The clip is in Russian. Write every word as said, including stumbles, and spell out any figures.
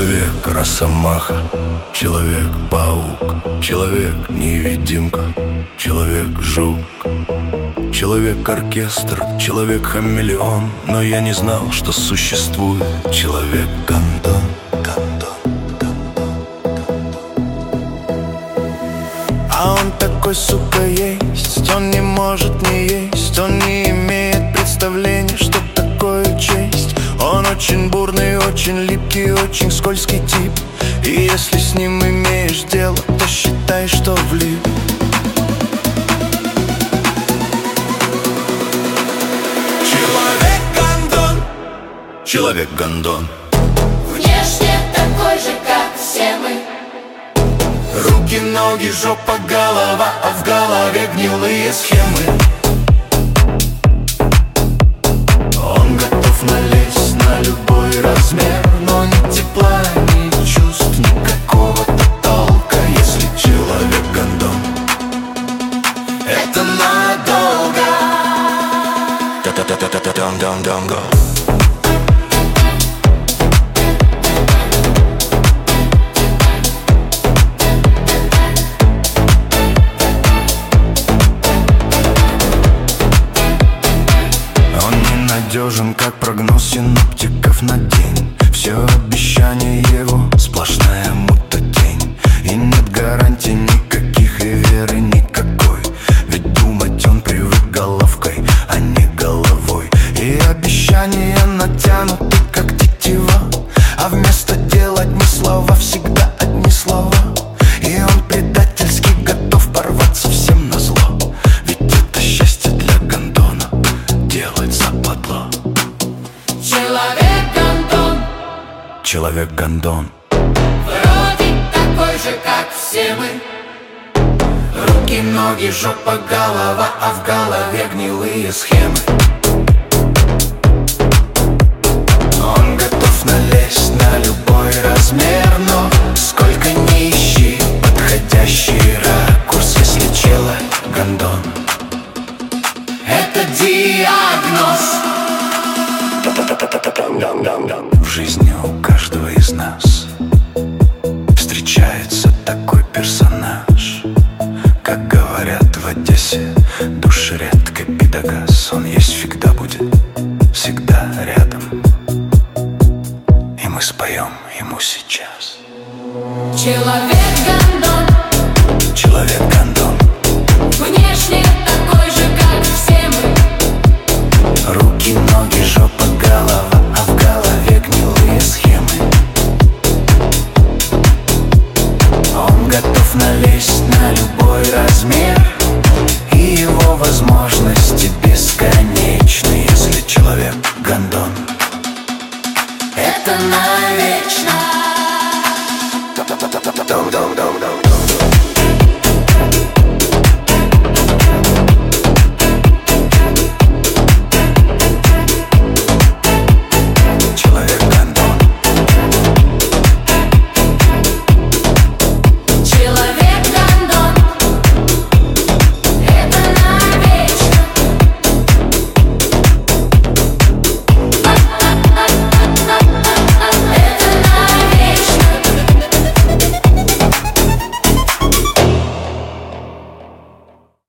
Человек-росомаха, человек-паук, человек-невидимка, человек-жук, человек-оркестр, человек-хамелеон. Но я не знал, что существует человек-гондон. А он такой, сука, есть. Он не может не есть. Он не имеет представления, что такое честь. Он очень бурный, очень липкий, очень скользкий тип. И если с ним имеешь дело, то считай, что влип. Человек-гондон, человек-гондон. Внешне такой же, как все мы. Руки, ноги, жопа, голова, а в голове гнилые схемы. Он готов налезть на любой размер, но ни тепла, ни чувств, никакого-то толка. Если человек-гондон, это надолго. Та-та-та-та-та-та-дам-дам-дам-го. Надежен, как прогноз синоптиков на день. Все обещания его сплошная мута тень. И нет гарантий никаких и веры никакой. Ведь думать он привык головкой, а не головой. И обещания натянуты, как тетива, а вместо дел одни слова, всегда одни слова. И он предательски готов порваться всем назло. Ведь это счастье для гондона делать западло. Человек-гондон, человек-гондон. вроде такой же, как все мы. Руки, ноги, жопа, голова, а в голове гнилые схемы. Он готов налезть на любой размер, но сколько ни ищи подходящий ракурс, если человек-гондон, это диагноз. В жизни у каждого из нас встречается такой персонаж. Как говорят в Одессе, душ редко пидагас. Он есть всегда будет, всегда рядом. И мы споем ему сейчас. Человек-гондон, Человек-гондон.